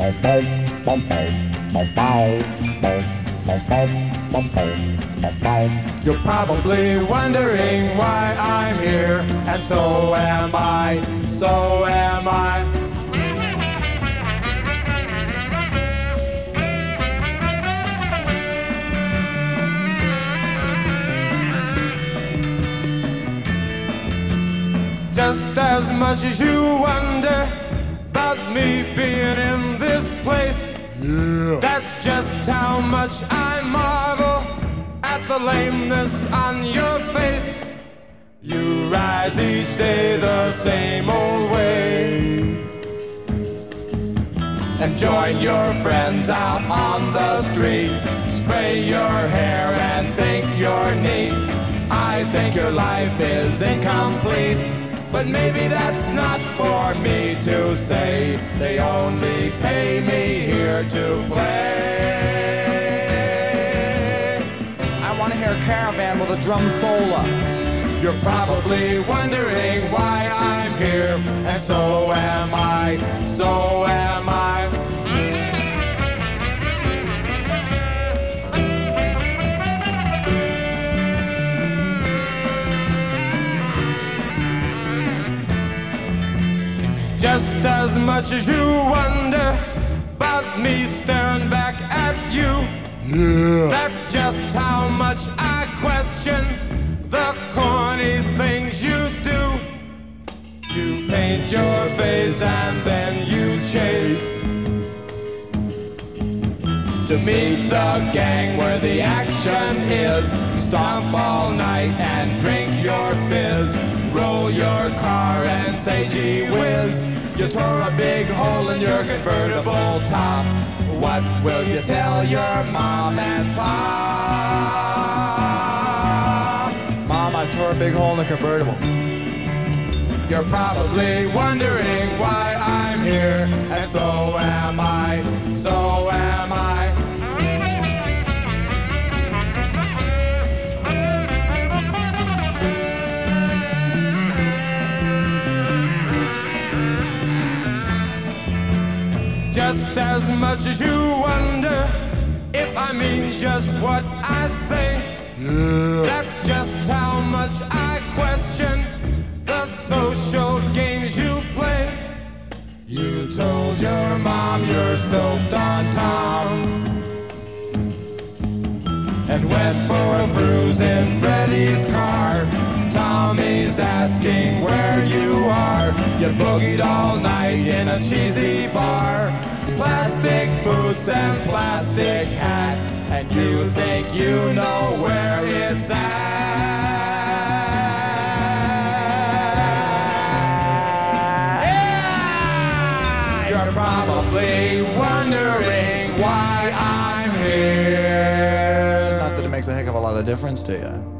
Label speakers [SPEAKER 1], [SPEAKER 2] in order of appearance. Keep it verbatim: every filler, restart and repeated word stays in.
[SPEAKER 1] You're probably wondering why I'm here, and so am I, so am I. Just as much as you wonder about me being in this place, yeah. That's just how much I marvel at the lameness on your face. You rise each day the same old way, and join your friends out on the street. Spray your hair and think you're neat. I think your life is incomplete, but maybe that's not for me to say. They only pay me here to play.
[SPEAKER 2] I want to hear a Caravan with a drum solo.
[SPEAKER 1] You're probably wondering why I'm here, and so am I, so am I. Just as much as you wonder about me staring back at you, yeah. That's just how much I question the corny things you do. You paint your face and then you chase to meet the gang where the action is. Stomp all night and drink your fizz. Roll your car and say gee whiz. You tore a big hole in your convertible top. What will you tell your mom and pop?
[SPEAKER 2] Mom, I tore a big hole in the convertible.
[SPEAKER 1] You're probably wondering why I'm here, and so am I, so am I. Just as much as you wonder if I mean just what I say, yeah. That's just how much I question the social games you play. You told your mom you're stoked on Tom, and went for a cruise in Freddy's car. Tommy's asking where you are. You boogied all night in a cheesy bar. Plastic boots and plastic hat, and you think you know where it's at. Yeah! You're probably wondering why I'm here.
[SPEAKER 2] Not that it makes a heck of a lot of difference to you.